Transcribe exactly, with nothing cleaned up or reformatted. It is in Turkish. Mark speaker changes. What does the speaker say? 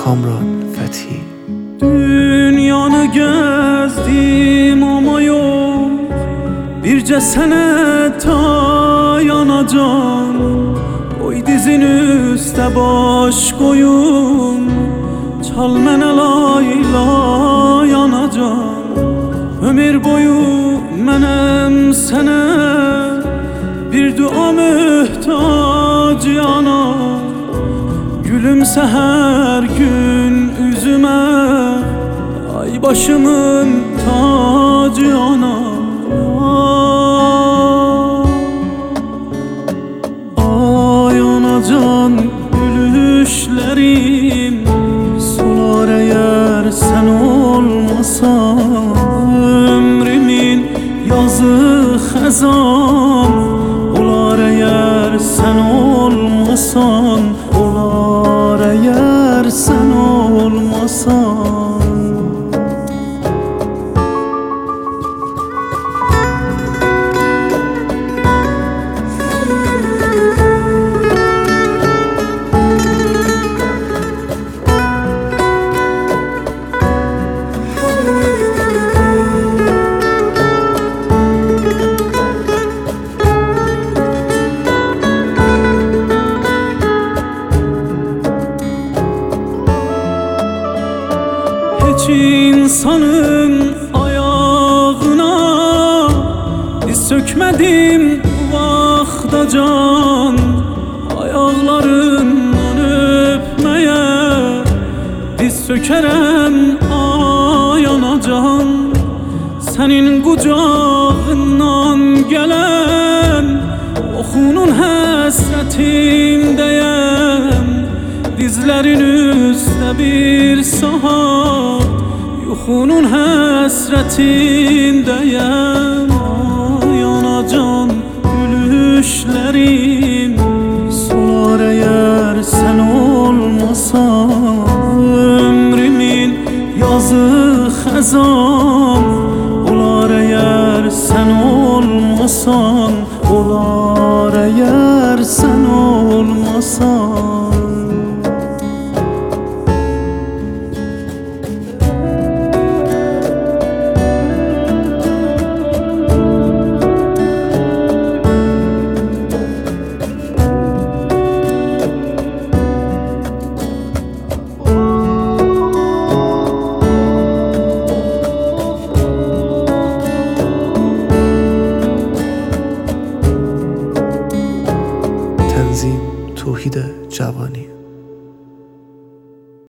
Speaker 1: Kamran Fethi.
Speaker 2: Dünyanı gezdim ama yok birce sene tayanacağım. Koy dizin üste baş koyun, çal mene layla yanacağım. Ömür boyu menem sene bir dua mühtaç yana. Gülümse her gün üzüme, ay başımın tacı ana. Ay anacan gülüşlerim solar eğer sen olmasan. Ömrümün yazı xezan olar eğer sen olmasan. Olar eğer sen olmasan. Hiç insanın ayağına diz sökmedim bu vakta can. Ayaklarından öpmeye diz sökerem ay anacan. Senin kucağından gelen okunun hasretindeyim. Dizlerin üstte bir saat yuxunun həsrətindəyəm. Ay anacan gülüşlərim solar eğer sen olmasan. Ömrümün yazı xezan olar eğer sen olmasan. Olar eğer sen olmasan.
Speaker 1: تنظیم توحید جوانی.